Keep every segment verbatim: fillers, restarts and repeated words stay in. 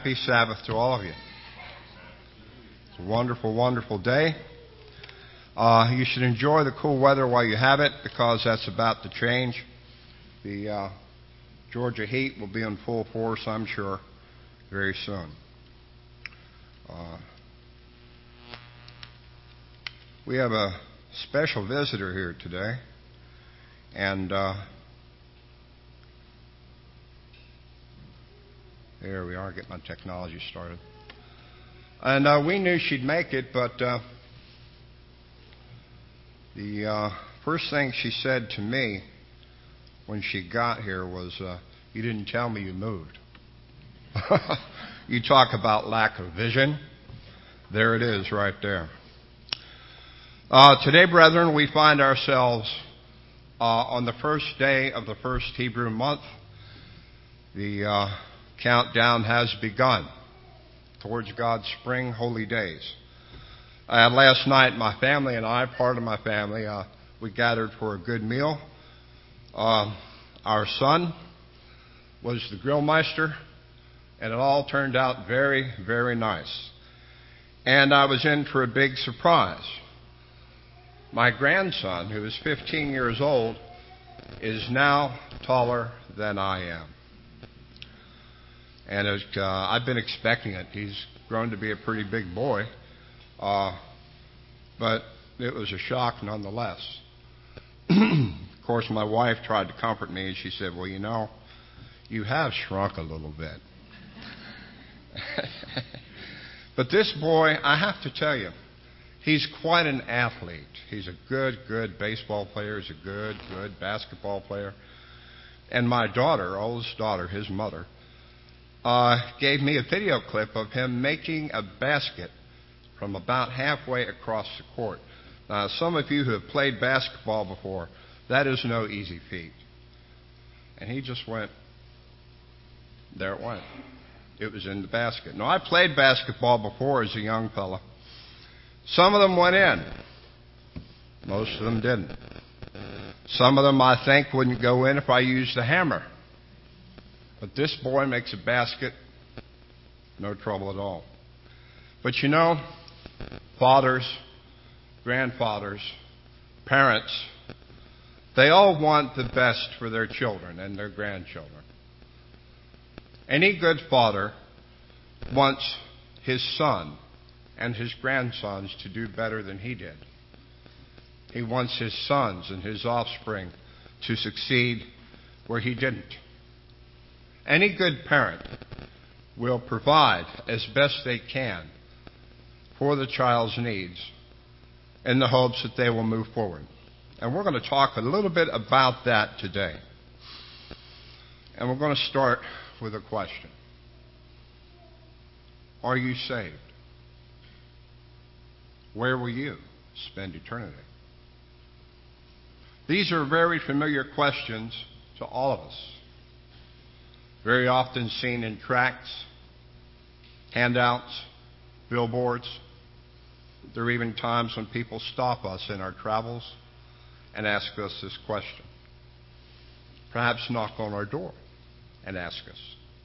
Happy Sabbath to all of you. It's a wonderful, wonderful day. Uh, you should enjoy the cool weather while you have it, because that's about to change. The uh, Georgia heat will be in full force, I'm sure, very soon. Uh, we have a special visitor here today, and uh, there we are, getting my technology started. And uh, we knew she'd make it, but uh, the uh, first thing she said to me when she got here was, uh, "You didn't tell me you moved." You talk about lack of vision. There it is right there. Uh, today, brethren, we find ourselves uh, on the first day of the first Hebrew month. The uh, countdown has begun towards God's spring holy days. Uh, last night, my family and I, part of my family, uh, we gathered for a good meal. Uh, our son was the grillmeister, and it all turned out very, very nice. And I was in for a big surprise. My grandson, who is fifteen years old, is now taller than I am. And it, uh, I've been expecting it. He's grown to be a pretty big boy. Uh, but it was a shock nonetheless. Of course, my wife tried to comfort me, and she said, "Well, you know, you have shrunk a little bit." But this boy, I have to tell you, he's quite an athlete. He's a good, good baseball player. He's a good, good basketball player. And my daughter, oldest daughter, his mother, uh, gave me a video clip of him making a basket from about halfway across the court. Now, some of you who have played basketball before, that is no easy feat. And he just went, there it went. It was in the basket. Now, I played basketball before as a young fella. Some of them went in. Most of them didn't. Some of them, I think, wouldn't go in if I used a hammer. But this boy makes a basket, no trouble at all. But you know, fathers, grandfathers, parents, they all want the best for their children and their grandchildren. Any good father wants his son and his grandsons to do better than he did. He wants his sons and his offspring to succeed where he didn't. Any good parent will provide as best they can for the child's needs in the hopes that they will move forward. And we're going to talk a little bit about that today. And we're going to start with a question. Are you saved? Where will you spend eternity? These are very familiar questions to all of us. Very often seen in tracts, handouts, billboards. There are even times when people stop us in our travels and ask us this question. Perhaps knock on our door and ask us.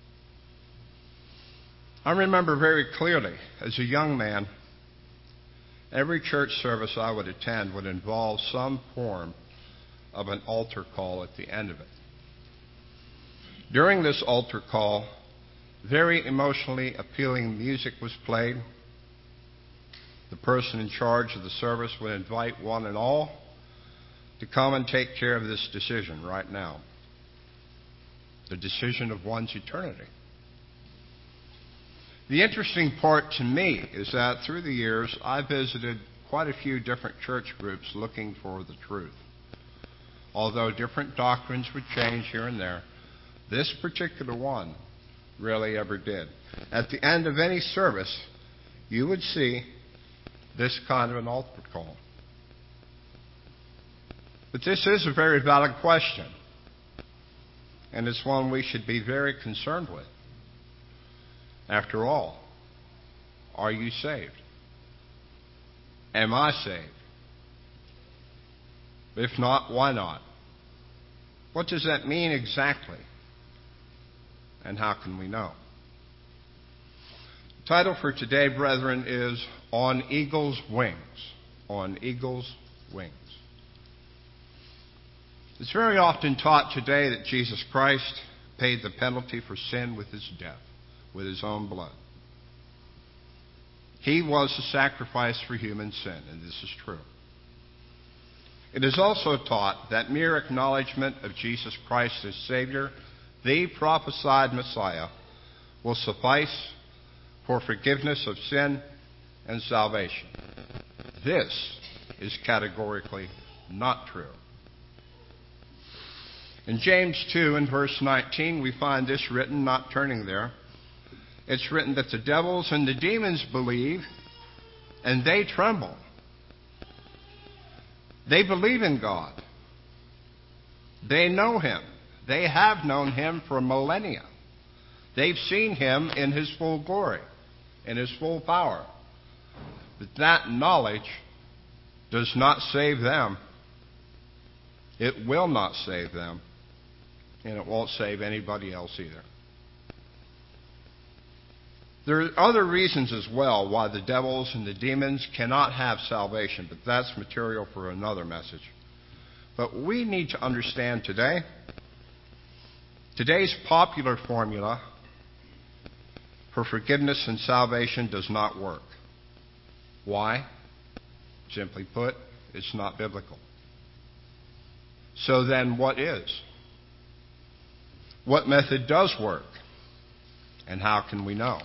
I remember very clearly, as a young man, every church service I would attend would involve some form of an altar call at the end of it. During this altar call, very emotionally appealing music was played. The person in charge of the service would invite one and all to come and take care of this decision right now. The decision of one's eternity. The interesting part to me is that through the years, I visited quite a few different church groups looking for the truth. Although different doctrines would change here and there, this particular one rarely ever did. At the end of any service, you would see this kind of an altar call. But this is a very valid question, and it's one we should be very concerned with. After all, are you saved? Am I saved? If not, why not? What does that mean exactly? And how can we know? Title for today, brethren, is On Eagle's Wings. On Eagle's Wings. It's very often taught today that Jesus Christ paid the penalty for sin with his death, with his own blood. He was the sacrifice for human sin, and this is true. It is also taught that mere acknowledgement of Jesus Christ as Savior, the prophesied Messiah, will suffice for forgiveness of sin and salvation. This is categorically not true. In James two and verse nineteen, we find this written, not turning there. It's written that the devils and the demons believe, and they tremble. They believe in God. They know Him. They have known Him for millennia. They've seen Him in His full glory, in His full power. But that knowledge does not save them. It will not save them. And it won't save anybody else either. There are other reasons as well why the devils and the demons cannot have salvation, but that's material for another message. But we need to understand today, today's popular formula for forgiveness and salvation does not work. Why? Simply put, it's not biblical. So then what is? What method does work? And how can we know?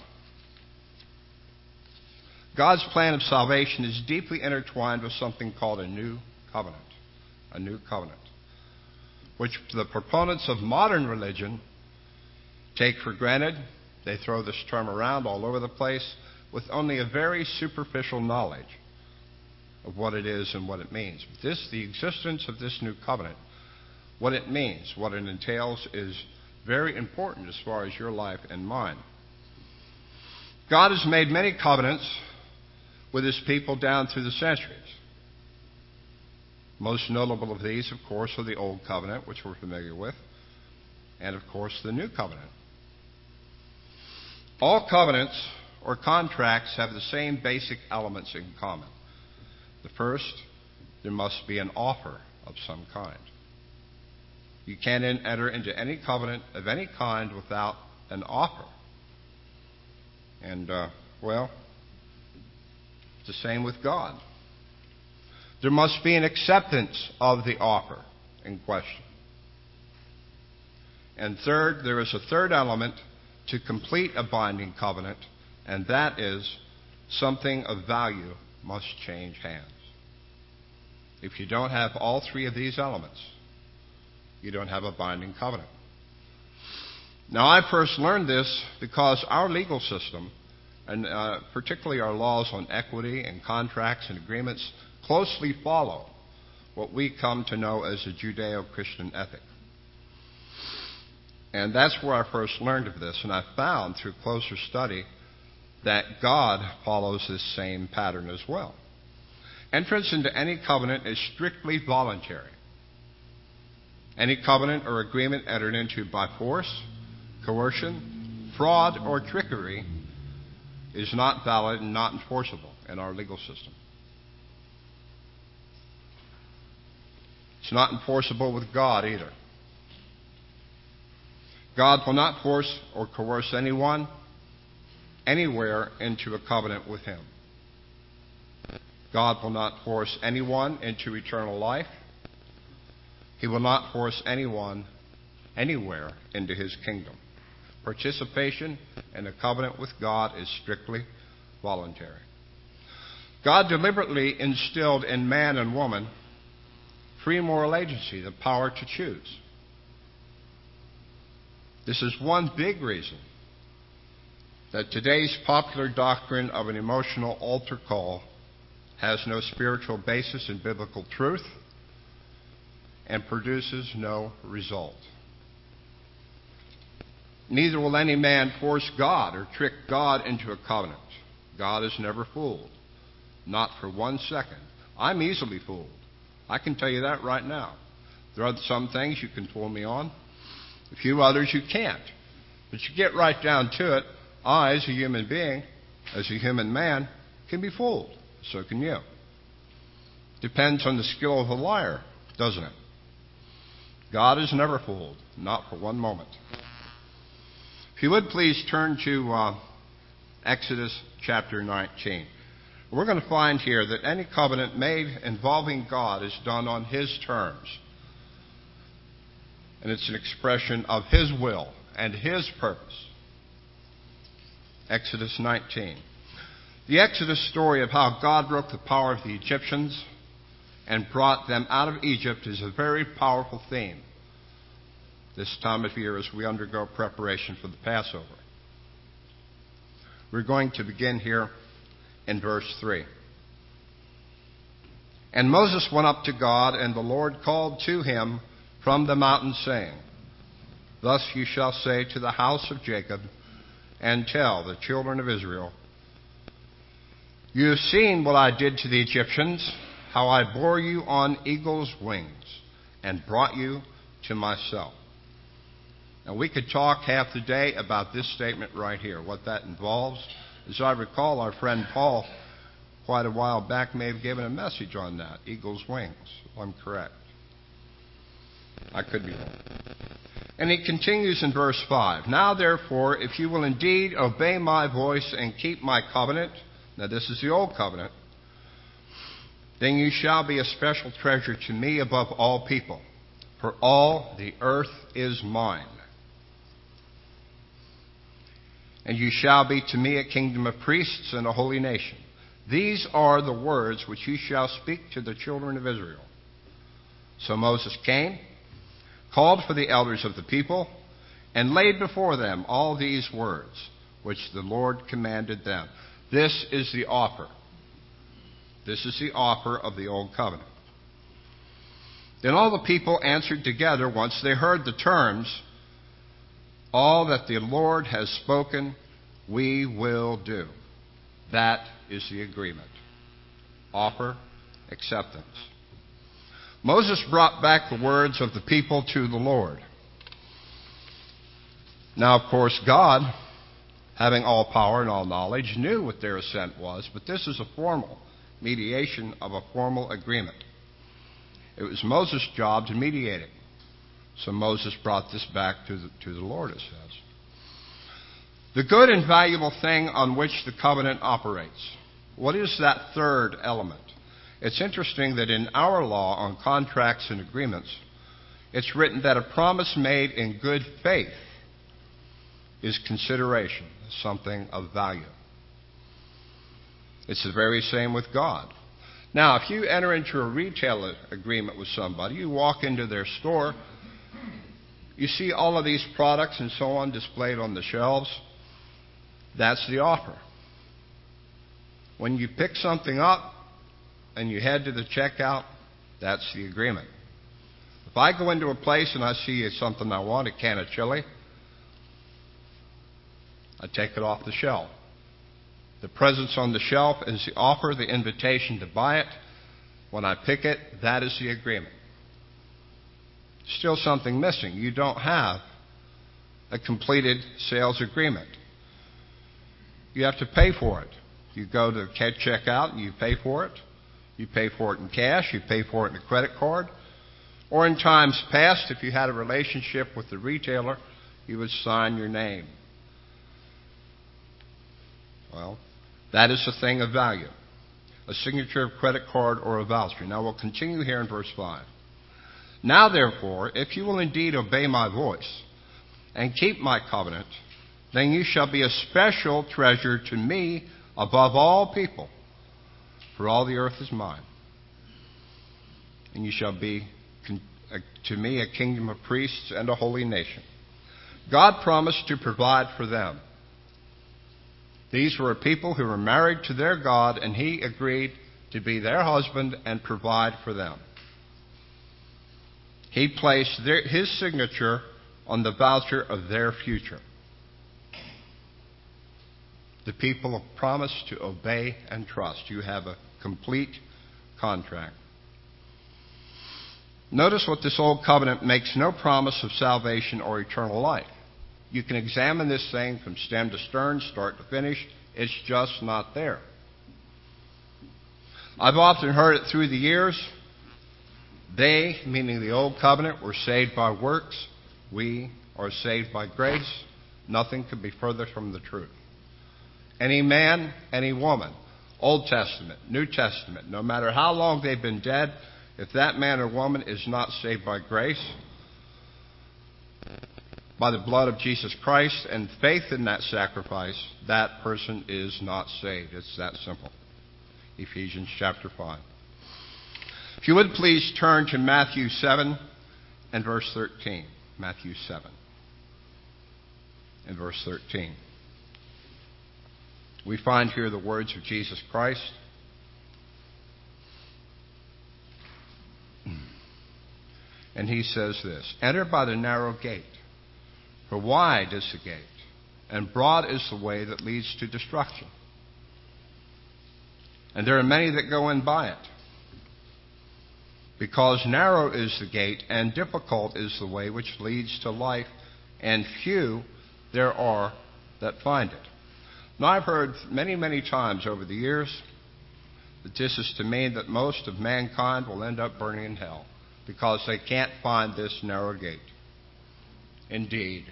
God's plan of salvation is deeply intertwined with something called a new covenant. A new covenant. Which the proponents of modern religion take for granted. They throw this term around all over the place with only a very superficial knowledge of what it is and what it means. This, the existence of this new covenant, what it means, what it entails, is very important as far as your life and mine. God has made many covenants with His people down through the centuries. Most notable of these, of course, are the Old Covenant, which we're familiar with, and, of course, the New Covenant. All covenants or contracts have the same basic elements in common. The first, there must be an offer of some kind. You can't enter into any covenant of any kind without an offer. And, uh, well, it's the same with God. There must be an acceptance of the offer in question. And third, there is a third element to complete a binding covenant, and that is something of value must change hands. If you don't have all three of these elements, you don't have a binding covenant. Now, I first learned this because our legal system, and uh, particularly our laws on equity and contracts and agreements, closely follow what we come to know as a Judeo-Christian ethic. And that's where I first learned of this, and I found through closer study that God follows this same pattern as well. Entrance into any covenant is strictly voluntary. Any covenant or agreement entered into by force, coercion, fraud, or trickery is not valid and not enforceable in our legal system. It's not enforceable with God either. God will not force or coerce anyone anywhere into a covenant with Him. God will not force anyone into eternal life. He will not force anyone anywhere into His kingdom. Participation in a covenant with God is strictly voluntary. God deliberately instilled in man and woman free moral agency, the power to choose. This is one big reason that today's popular doctrine of an emotional altar call has no spiritual basis in biblical truth and produces no result. Neither will any man force God or trick God into a covenant. God is never fooled. Not for one second. I'm easily fooled. I can tell you that right now. There are some things you can fool me on. A few others you can't. But you get right down to it, I, as a human being, as a human man, can be fooled. So can you. Depends on the skill of the liar, doesn't it? God is never fooled, not for one moment. If you would please turn to uh, Exodus chapter nineteen. We're going to find here that any covenant made involving God is done on His terms. And it's an expression of His will and His purpose. Exodus nineteen. The Exodus story of how God broke the power of the Egyptians and brought them out of Egypt is a very powerful theme this time of year as we undergo preparation for the Passover. We're going to begin here in verse three. And Moses went up to God, and the Lord called to him from the mountain, saying, Thus you shall say to the house of Jacob, and tell the children of Israel, You have seen what I did to the Egyptians, how I bore you on eagle's wings, and brought you to myself. Now, we could talk half the day about this statement right here, what that involves. As I recall, our friend Paul, quite a while back, may have given a message on that, eagle's wings, if I'm correct. I could be wrong. And he continues in verse five. Now, therefore, if you will indeed obey my voice and keep my covenant, now this is the old covenant, then you shall be a special treasure to me above all people, for all the earth is mine. And you shall be to me a kingdom of priests and a holy nation. These are the words which you shall speak to the children of Israel. So Moses came, called for the elders of the people, and laid before them all these words which the Lord commanded them. This is the offer. This is the offer of the old covenant. Then all the people answered together once they heard the terms, All that the Lord has spoken, we will do. That is the agreement. Offer, acceptance. Moses brought back the words of the people to the Lord. Now, of course, God, having all power and all knowledge, knew what their assent was, but this is a formal mediation of a formal agreement. It was Moses' job to mediate it. So Moses brought this back to the, to the Lord, it says. The good and valuable thing on which the covenant operates. What is that third element? It's interesting that in our law on contracts and agreements, it's written that a promise made in good faith is consideration, something of value. It's the very same with God. Now, if you enter into a retail agreement with somebody, you walk into their store, you see all of these products and so on displayed on the shelves. That's the offer. When you pick something up and you head to the checkout, that's the agreement. If I go into a place and I see something I want, a can of chili, I take it off the shelf. The presence on the shelf is the offer, the invitation to buy it. When I pick it, that is the agreement. Still something missing. You don't have a completed sales agreement. You have to pay for it. You go to check out and you pay for it. You pay for it in cash. You pay for it in a credit card. Or in times past, if you had a relationship with the retailer, you would sign your name. Well, that is a thing of value. A signature of credit card or a voucher. Now we'll continue here in verse five. Now therefore, if you will indeed obey my voice and keep my covenant, then you shall be a special treasure to me above all people, for all the earth is mine. And you shall be to me a kingdom of priests and a holy nation. God promised to provide for them. These were a people who were married to their God, and He agreed to be their husband and provide for them. He placed their, His signature on the voucher of their future. The people have promised to obey and trust. You have a complete contract. Notice what this old covenant makes no promise of salvation or eternal life. You can examine this thing from stem to stern, start to finish. It's just not there. I've often heard it through the years. They, meaning the old covenant, were saved by works. We are saved by grace. Nothing could be further from the truth. Any man, any woman, Old Testament, New Testament, no matter how long they've been dead, if that man or woman is not saved by grace, by the blood of Jesus Christ and faith in that sacrifice, that person is not saved. It's that simple. Ephesians chapter five. If you would please turn to Matthew seven and verse thirteen. Matthew seven and verse thirteen. We find here the words of Jesus Christ. And he says this, "Enter by the narrow gate, for wide is the gate, and broad is the way that leads to destruction. And there are many that go in by it. Because narrow is the gate, and difficult is the way which leads to life, and few there are that find it." Now, I've heard many, many times over the years that this is to mean that most of mankind will end up burning in hell because they can't find this narrow gate. Indeed.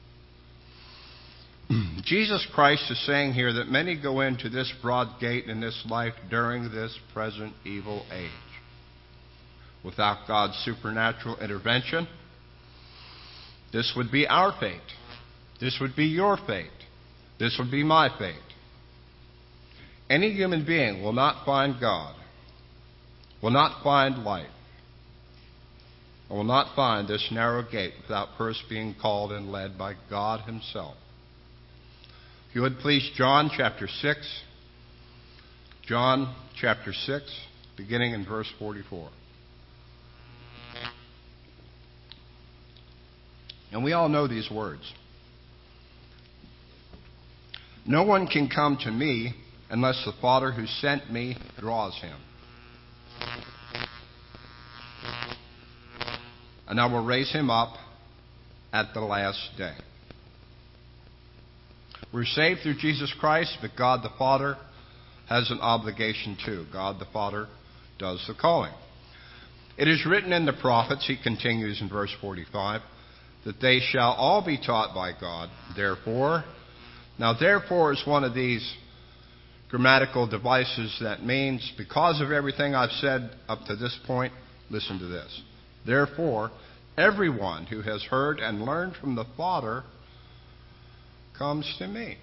Jesus Christ is saying here that many go into this broad gate in this life during this present evil age. Without God's supernatural intervention, this would be our fate. This would be your fate. This would be my fate. Any human being will not find God, will not find life, and will not find this narrow gate without first being called and led by God himself. If you would please, John chapter six. John chapter six, beginning in verse forty-four. And we all know these words. "No one can come to me unless the Father who sent me draws him. And I will raise him up at the last day." We're saved through Jesus Christ, but God the Father has an obligation too. God the Father does the calling. "It is written in the prophets," he continues in verse forty-five, "that they shall all be taught by God. Therefore," now therefore is one of these grammatical devices that means, because of everything I've said up to this point, listen to this. "Therefore, everyone who has heard and learned from the Father comes to me."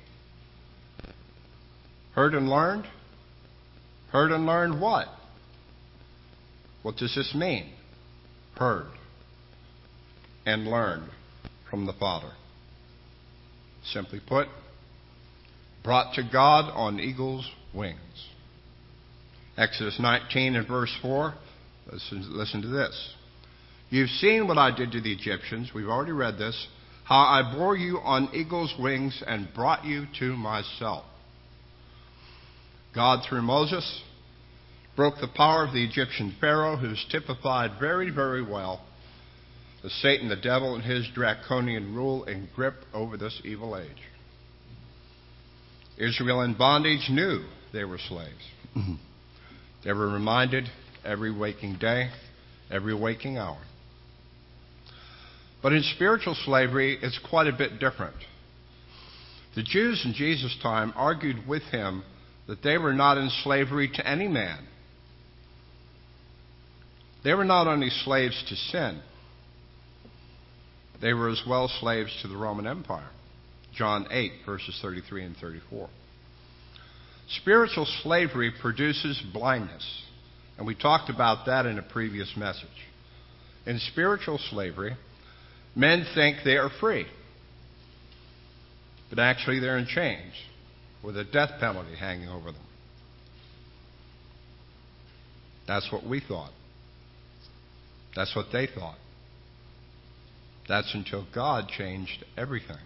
Heard and learned? Heard and learned what? What does this mean? Heard and learned from the Father. Simply put, brought to God on eagle's wings. Exodus nineteen and verse four, listen, listen to this. "You've seen what I did to the Egyptians," we've already read this, "how I bore you on eagle's wings and brought you to myself." God, through Moses, broke the power of the Egyptian Pharaoh, who's typified very, very well as Satan the devil and his draconian rule and grip over this evil age. Israel in bondage knew they were slaves. They were reminded every waking day, every waking hour. But in spiritual slavery, it's quite a bit different. The Jews in Jesus' time argued with him that they were not in slavery to any man. They were not only slaves to sin, they were as well slaves to the Roman Empire. John eight, verses thirty-three and thirty-four. Spiritual slavery produces blindness, and we talked about that in a previous message. In spiritual slavery, men think they are free, but actually they're in chains with a death penalty hanging over them. That's what we thought. That's what they thought. That's until God changed everything.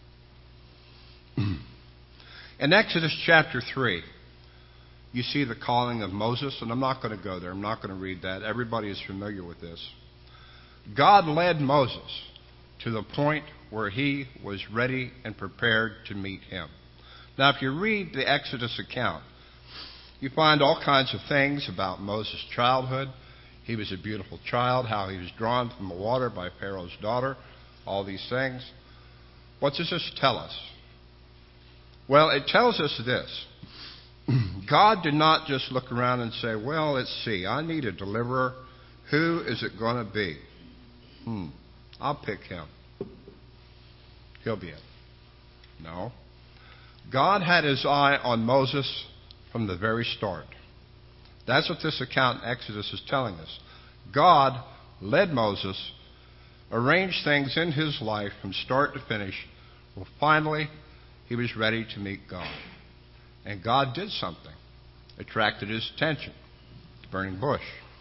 In Exodus chapter three, you see the calling of Moses, and I'm not going to go there. I'm not going to read that. Everybody is familiar with this. God led Moses to the point where he was ready and prepared to meet him. Now, if you read the Exodus account, you find all kinds of things about Moses' childhood. He was a beautiful child, how he was drawn from the water by Pharaoh's daughter, all these things. What does this tell us? Well, it tells us this. God did not just look around and say, well, let's see, I need a deliverer. Who is it going to be? Hmm, I'll pick him. He'll be it. No. God had his eye on Moses from the very start. That's what this account in Exodus is telling us. God led Moses, arranged things in his life from start to finish. Well, finally, he was ready to meet God. And God did something. Attracted his attention. The burning bush.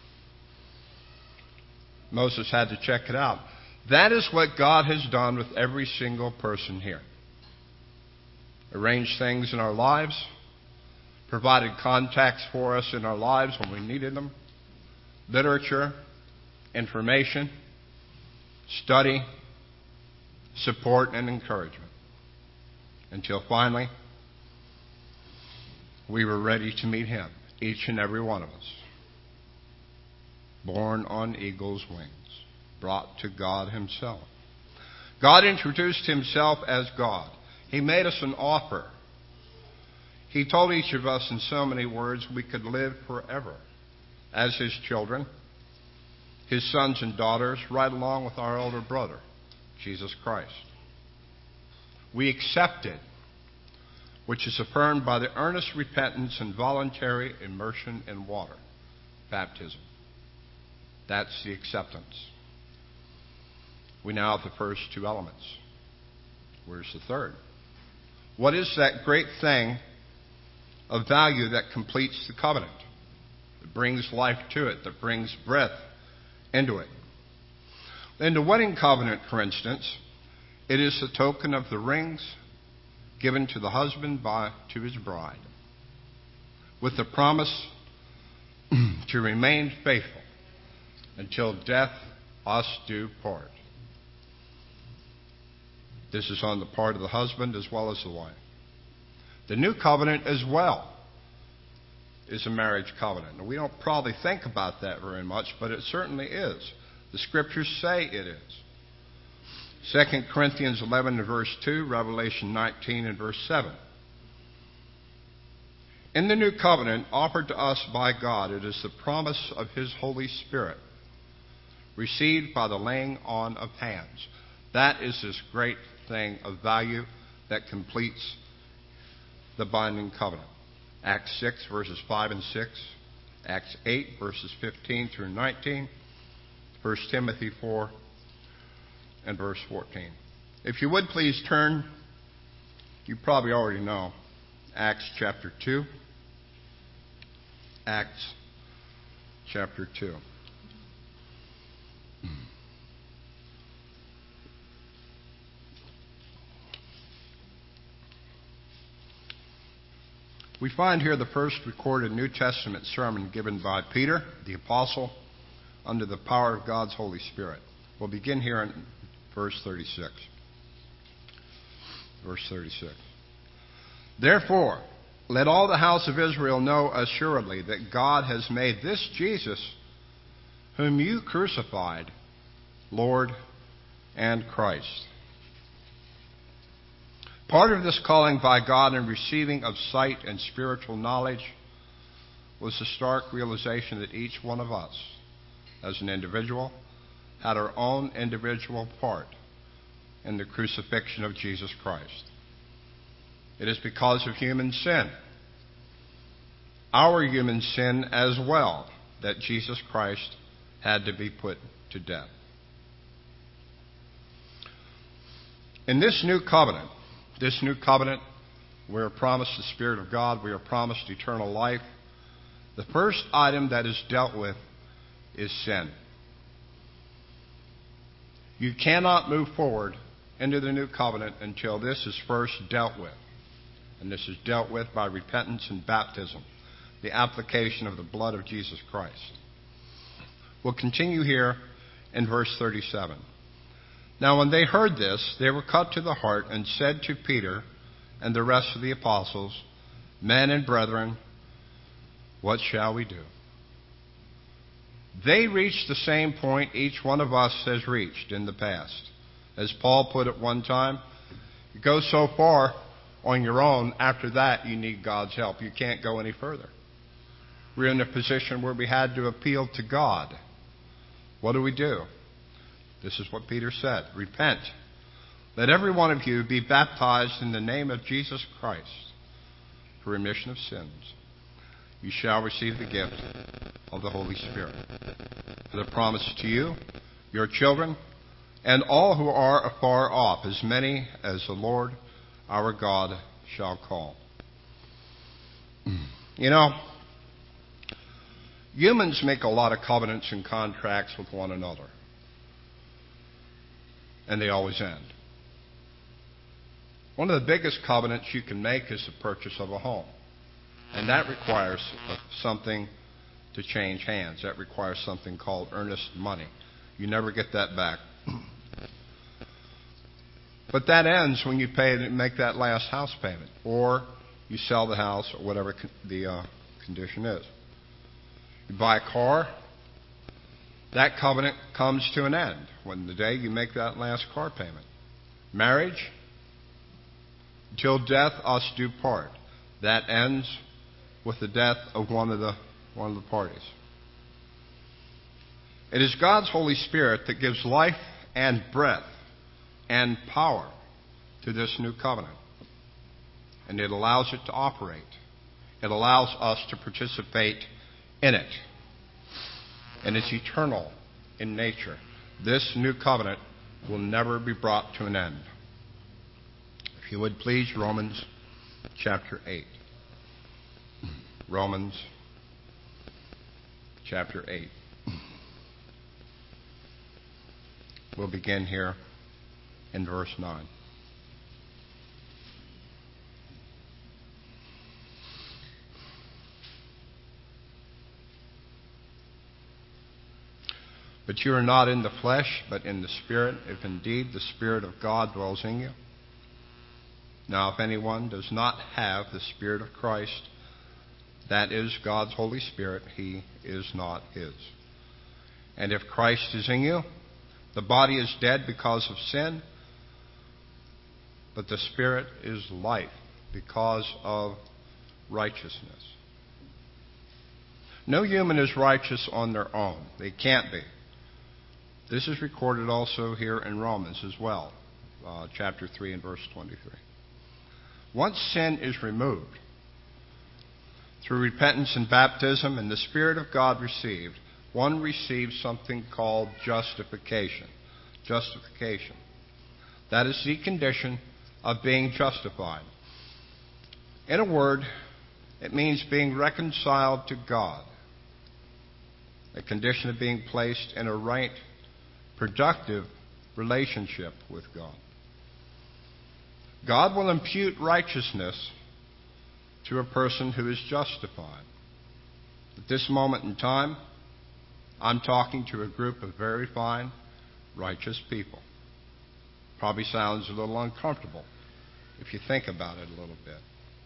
Moses had to check it out. That is what God has done with every single person here. Arranged things in our lives. Provided contacts for us in our lives when we needed them. Literature. Information. Study. Support and encouragement. Until finally, we were ready to meet him, each and every one of us. Born on eagle's wings, brought to God himself. God introduced himself as God. He made us an offer. He told each of us in so many words we could live forever as his children, his sons and daughters, right along with our older brother, Jesus Christ. We accept it, which is affirmed by the earnest repentance and voluntary immersion in water, baptism. That's the acceptance. We now have the first two elements. Where's the third? What is that great thing of value that completes the covenant, that brings life to it, that brings breath into it? In the wedding covenant, for instance, it is the token of the rings given to the husband by to his bride, with the promise to remain faithful until death us do part. This is on the part of the husband as well as the wife. The new covenant as well is a marriage covenant. And we don't probably think about that very much, but it certainly is. The scriptures say it is. Second Corinthians eleven and verse two, Revelation nineteen and verse seven. In the new covenant offered to us by God, it is the promise of his Holy Spirit, received by the laying on of hands. That is this great thing of value that completes the binding covenant. Acts six, verses five and six. Acts eight, verses fifteen through nineteen. First Timothy four and verse fourteen. If you would please turn, you probably already know, Acts chapter two. Acts chapter two. We find here the first recorded New Testament sermon given by Peter, the apostle, under the power of God's Holy Spirit. We'll begin here in verse thirty-six. Verse thirty-six. Therefore, let all the house of Israel know assuredly that God has made this Jesus, whom you crucified, Lord and Christ. Part of this calling by God and receiving of sight and spiritual knowledge was the stark realization that each one of us, as an individual, had our own individual part in the crucifixion of Jesus Christ. It is because of human sin, our human sin as well, that Jesus Christ had to be put to death. In this new covenant, this new covenant, we are promised the Spirit of God, we are promised eternal life. The first item that is dealt with is sin. You cannot move forward into the new covenant until this is first dealt with. And this is dealt with by repentance and baptism, the application of the blood of Jesus Christ. We'll continue here in verse thirty-seven. Now when they heard this, they were cut to the heart and said to Peter and the rest of the apostles, men and brethren, what shall we do? They reached the same point each one of us has reached in the past. As Paul put it one time, you go so far on your own, after that you need God's help. You can't go any further. We're in a position where we had to appeal to God. What do we do? This is what Peter said. Repent. Let every one of you be baptized in the name of Jesus Christ for remission of sins. You shall receive the gift of the Holy Spirit. For the promise to you, your children, and all who are afar off, as many as the Lord our God shall call. You know, humans make a lot of covenants and contracts with one another. And they always end. One of the biggest covenants you can make is the purchase of a home. And that requires something to change hands. That requires something called earnest money. You never get that back. But that ends when you pay make that last house payment, or you sell the house, or whatever con- the uh, condition is. You buy a car, that covenant comes to an end when the day you make that last car payment. Marriage, till death us do part. That ends with the death of one of the one of the parties. It is God's Holy Spirit that gives life and breath and power to this new covenant. And it allows it to operate. It allows us to participate in it. And it's eternal in nature. This new covenant will never be brought to an end. If you would please, Romans chapter eight. Romans chapter eight. We'll begin here in verse nine. But you are not in the flesh, but in the Spirit, if indeed the Spirit of God dwells in you. Now, if anyone does not have the Spirit of Christ, that is God's Holy Spirit, he is not his. And if Christ is in you, the body is dead because of sin, but the Spirit is life because of righteousness. No human is righteous on their own. They can't be. This is recorded also here in Romans as well, uh, chapter three and verse twenty-three. Once sin is removed, through repentance and baptism and the Spirit of God received, one receives something called justification. Justification. That is the condition of being justified. In a word, it means being reconciled to God. A condition of being placed in a right, productive relationship with God. God will impute righteousness to a person who is justified. At this moment in time, I'm talking to a group of very fine, righteous people. Probably sounds a little uncomfortable if you think about it a little bit.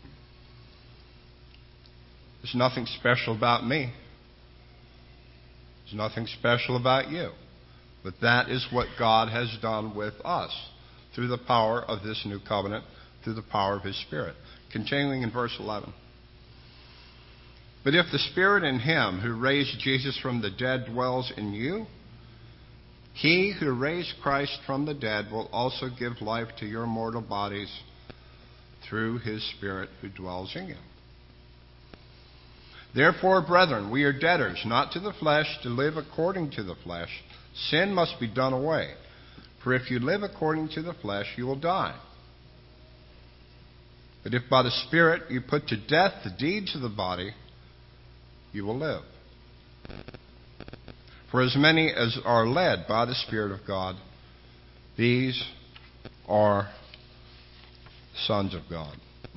There's nothing special about me. There's nothing special about you. But that is what God has done with us through the power of this new covenant, through the power of His Spirit. Continuing in verse eleven. But if the Spirit in Him who raised Jesus from the dead dwells in you, He who raised Christ from the dead will also give life to your mortal bodies through His Spirit who dwells in you. Therefore, brethren, we are debtors, not to the flesh, to live according to the flesh. Sin must be done away. For if you live according to the flesh, you will die. But if by the Spirit you put to death the deeds of the body, you will live. For as many as are led by the Spirit of God, these are sons of God.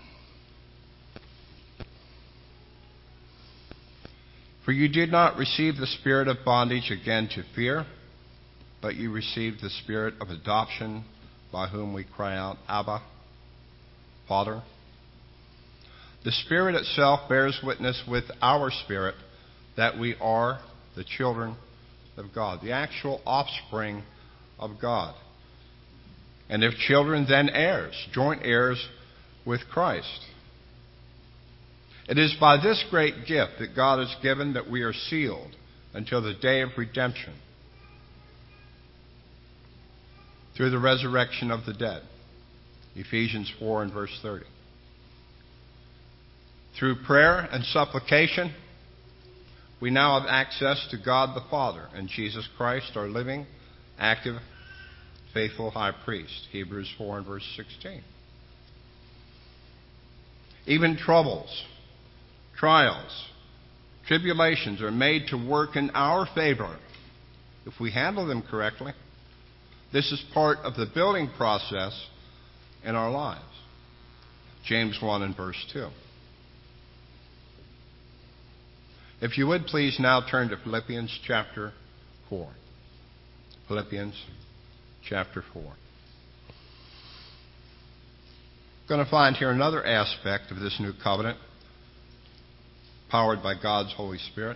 For you did not receive the spirit of bondage again to fear, but you received the Spirit of adoption, by whom we cry out, Abba, Father. The Spirit itself bears witness with our spirit that we are the children of God, the actual offspring of God. And if children, then heirs, joint heirs with Christ. It is by this great gift that God has given that we are sealed until the day of redemption through the resurrection of the dead. Ephesians four and verse thirty. Through prayer and supplication, we now have access to God the Father and Jesus Christ, our living, active, faithful high priest. Hebrews four and verse sixteen. Even troubles, trials, tribulations are made to work in our favor if we handle them correctly. This is part of the building process in our lives. James one and verse two. If you would please now turn to Philippians chapter four. Philippians chapter four. Going to find here another aspect of this new covenant powered by God's Holy Spirit.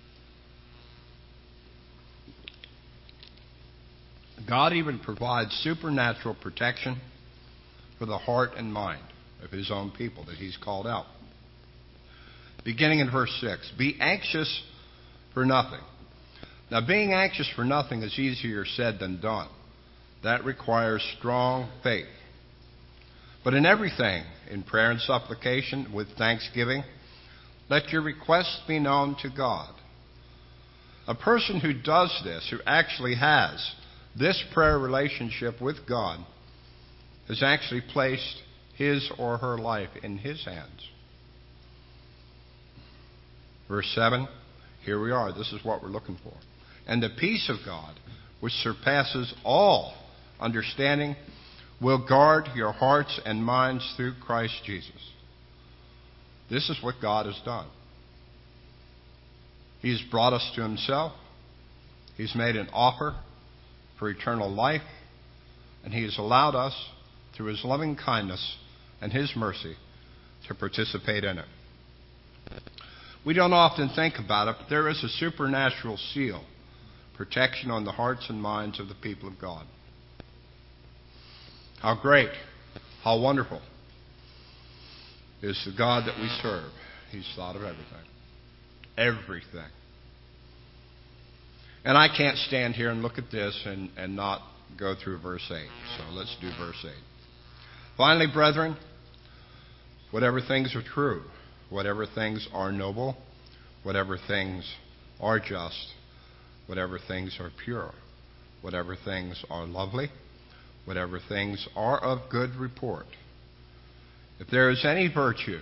God even provides supernatural protection for the heart and mind of His own people that He's called out. Beginning in verse six, be anxious for nothing. Now, being anxious for nothing is easier said than done. That requires strong faith. But in everything, in prayer and supplication, with thanksgiving, let your requests be known to God. A person who does this, who actually has this prayer relationship with God, has actually placed his or her life in His hands. Verse seven, here we are. This is what we're looking for. And the peace of God, which surpasses all understanding, will guard your hearts and minds through Christ Jesus. This is what God has done. He has brought us to Himself. He's made an offer for eternal life. And He has allowed us, through His loving kindness and His mercy, to participate in it. We don't often think about it, but there is a supernatural seal, protection on the hearts and minds of the people of God. How great, how wonderful is the God that we serve. He's thought of everything. Everything. And I can't stand here and look at this and, and not go through verse eight. So let's do verse eight. Finally, brethren, whatever things are true, whatever things are noble, whatever things are just, whatever things are pure, whatever things are lovely, whatever things are of good report, if there is any virtue,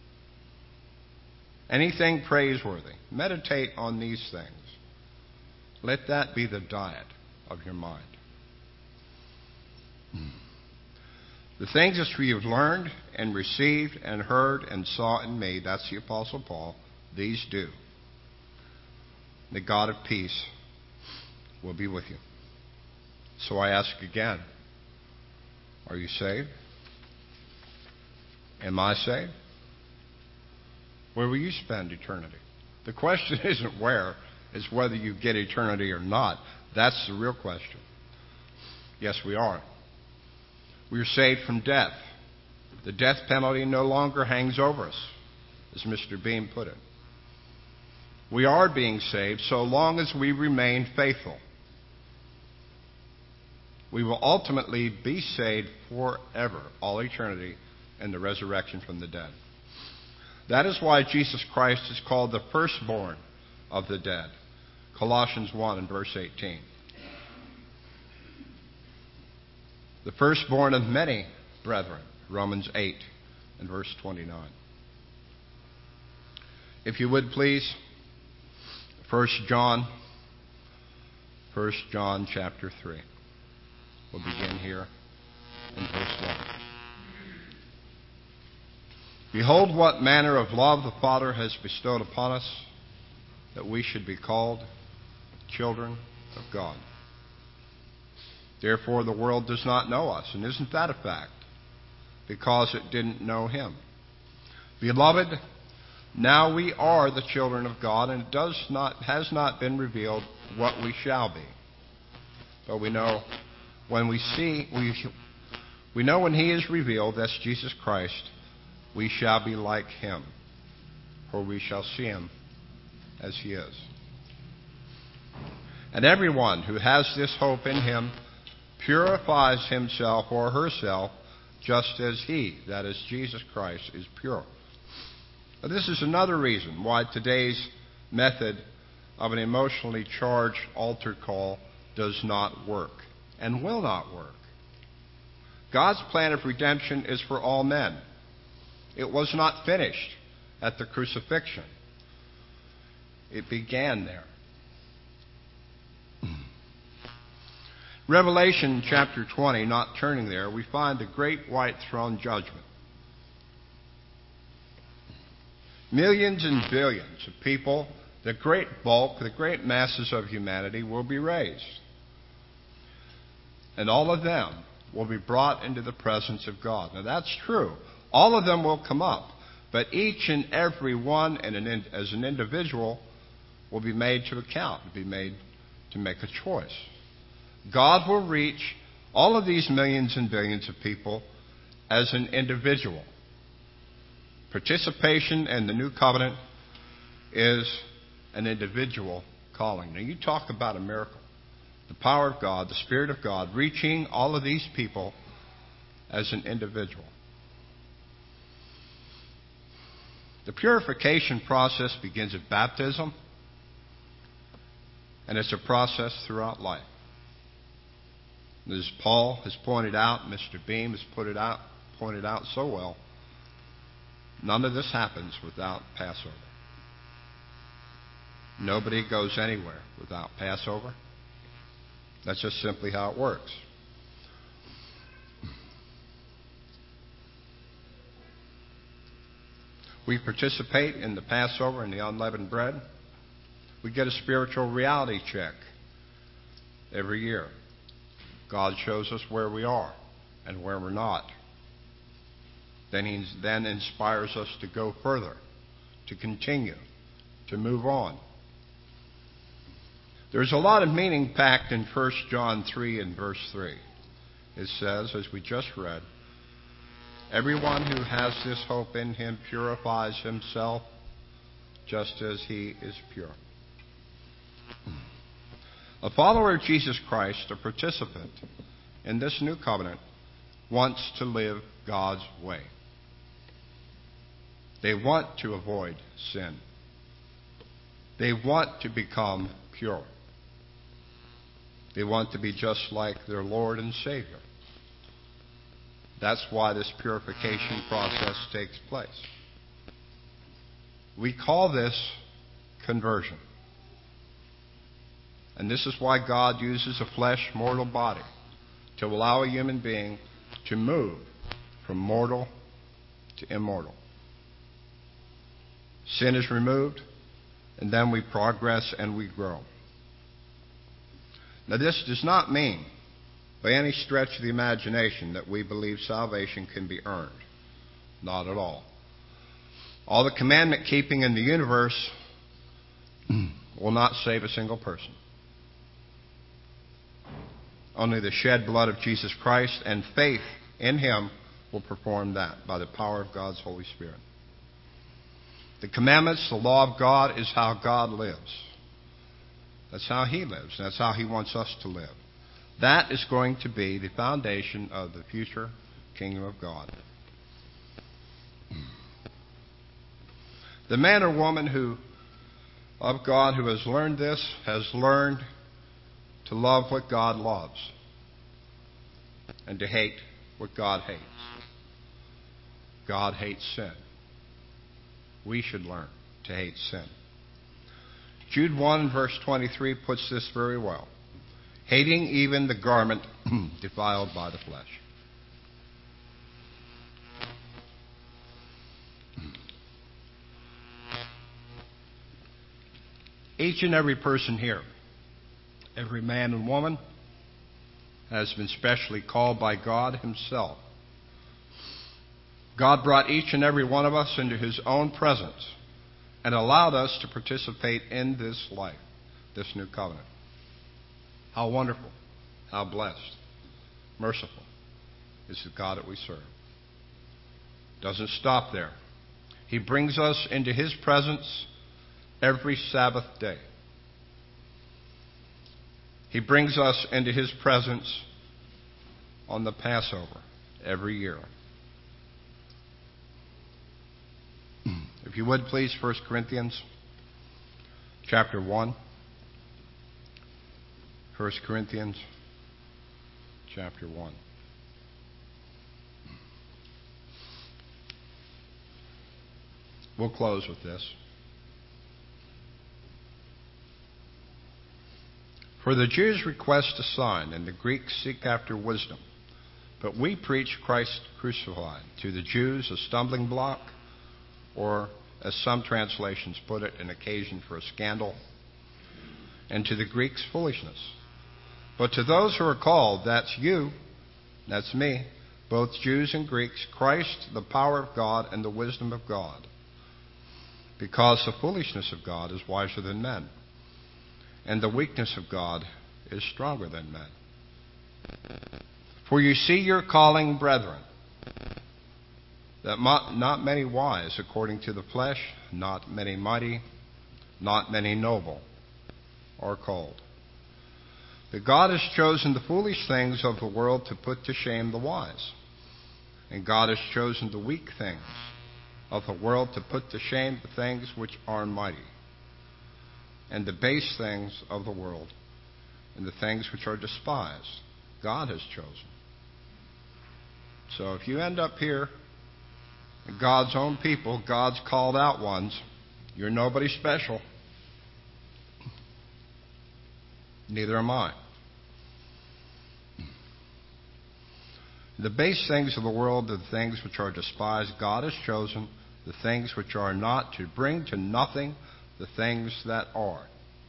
anything praiseworthy, meditate on these things. Let that be the diet of your mind. The things that we have learned and received and heard and saw in me, that's the Apostle Paul, these do. The God of peace will be with you. So I ask again, are you saved? Am I saved? Where will you spend eternity? The question isn't where, it's whether you get eternity or not. That's the real question. Yes, we are. We are saved from death. The death penalty no longer hangs over us, as Mister Beam put it. We are being saved so long as we remain faithful. We will ultimately be saved forever, all eternity, in the resurrection from the dead. That is why Jesus Christ is called the firstborn of the dead. Colossians one and verse eighteen. The firstborn of many brethren. Romans eight and verse twenty-nine. If you would please, First John, First John chapter three. We'll begin here in verse one. Behold, what manner of love the Father has bestowed upon us, that we should be called children of God. Therefore the world does not know us. And isn't that a fact? because it didn't know him. Beloved, now we are the children of God, and it does not, has not been revealed what we shall be. But we know when we see, we, we know when he is revealed, that's Jesus Christ, we shall be like him, for we shall see him as he is. And everyone who has this hope in him purifies himself or herself just as he, that is Jesus Christ, is pure. Now, this is another reason why today's method of an emotionally charged altar call does not work and will not work. God's plan of redemption is for all men. It was not finished at the crucifixion. It began there. Revelation chapter twenty, not turning there, we find the great white throne judgment. Millions and billions of people, the great bulk, the great masses of humanity will be raised. And all of them will be brought into the presence of God. Now that's true. All of them will come up. But each and every one and an, as an individual will be made to account, be made to make a choice. God will reach all of these millions and billions of people as an individual. Participation in the new covenant is an individual calling. Now you talk about a miracle. The power of God, the Spirit of God, reaching all of these people as an individual. The purification process begins at baptism, and it's a process throughout life. As Paul has pointed out, Mister Beam has put it out, pointed out so well, none of this happens without Passover. Nobody goes anywhere without Passover. That's just simply how it works. We participate in the Passover and the unleavened bread. We get a spiritual reality check every year. God shows us where we are and where we're not. Then He then inspires us to go further, to continue, to move on. There's a lot of meaning packed in First John three and verse three. It says, as we just read, everyone who has this hope in him purifies himself just as he is pure. A follower of Jesus Christ, a participant in this new covenant, wants to live God's way. They want to avoid sin. They want to become pure. They want to be just like their Lord and Savior. That's why this purification process takes place. We call this conversion. And this is why God uses a flesh, mortal body to allow a human being to move from mortal to immortal. Sin is removed, and then we progress and we grow. Now, this does not mean, by any stretch of the imagination, that we believe salvation can be earned. Not at all. All the commandment keeping in the universe will not save a single person. Only the shed blood of Jesus Christ and faith in Him will perform that by the power of God's Holy Spirit. The commandments, the law of God, is how God lives. That's how He lives. That's how He wants us to live. That is going to be the foundation of the future kingdom of God. The man or woman who of God who has learned this has learned to love what God loves and to hate what God hates. God hates sin. We should learn to hate sin. Jude one verse twenty-three puts this very well. Hating even the garment defiled by the flesh. Each and every person here, every man and woman, has been specially called by God Himself God brought each and every one of us into his own presence and allowed us to participate in this life, this new covenant. How wonderful, how blessed, merciful is the God that we serve. Doesn't stop there. He brings us into his presence every Sabbath day. He brings us into his presence on the Passover every year. If you would, please, First Corinthians chapter one. First Corinthians chapter one. We'll close with this. For the Jews request a sign, and the Greeks seek after wisdom. But we preach Christ crucified, to the Jews a stumbling block, or, as some translations put it, an occasion for a scandal, and to the Greeks foolishness. But to those who are called, that's you, that's me, both Jews and Greeks, Christ, the power of God and the wisdom of God. Because the foolishness of God is wiser than men, and the weakness of God is stronger than men. For you see your calling, brethren, that not many wise according to the flesh, not many mighty, not many noble are called. That God has chosen the foolish things of the world to put to shame the wise. And God has chosen the weak things of the world to put to shame the things which are mighty, and the base things of the world, and the things which are despised, God has chosen. So if you end up here, God's own people, God's called out ones, you're nobody special. Neither am I. The base things of the world, the things which are despised, God has chosen, the things which are not, to bring to nothing the things that are,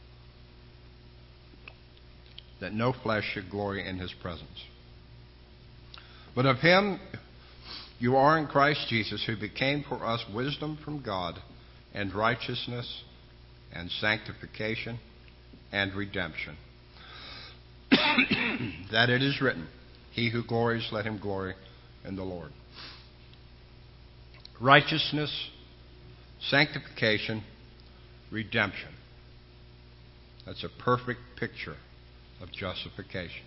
that no flesh should glory in his presence. But of him you are in Christ Jesus, who became for us wisdom from God, and righteousness, and sanctification, and redemption. That it is written, he who glories, let him glory in the Lord. Righteousness, sanctification, redemption. That's a perfect picture of justification.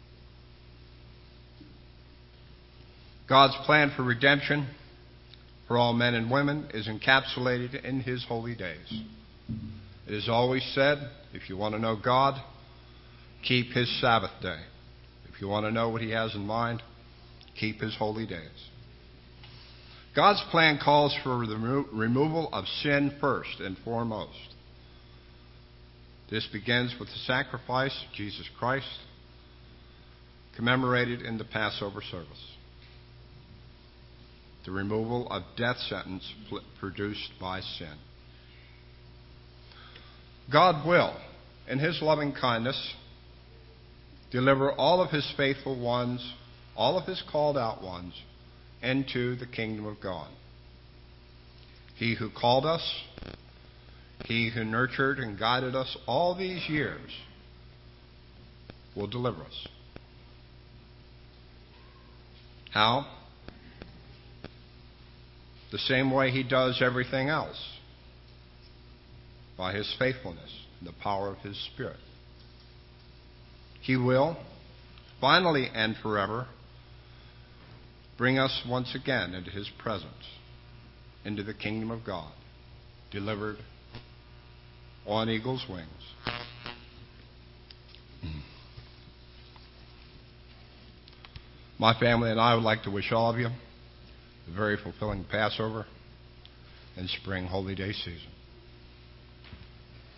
God's plan for redemption for all men and women is encapsulated in his holy days. It is always said, if you want to know God, keep his Sabbath day. If you want to know what he has in mind, keep his holy days. God's plan calls for the remo- removal of sin first and foremost. This begins with the sacrifice of Jesus Christ, commemorated in the Passover service. The removal of death sentence produced by sin. God will, in his loving kindness, deliver all of his faithful ones, all of his called out ones, into the kingdom of God. He who called us, he who nurtured and guided us all these years, will deliver us. How? The same way he does everything else. By his faithfulness and the power of his Spirit. He will, finally and forever, bring us once again into his presence, into the kingdom of God, delivered on eagle's wings. My family and I would like to wish all of you a very fulfilling Passover and spring holy day season.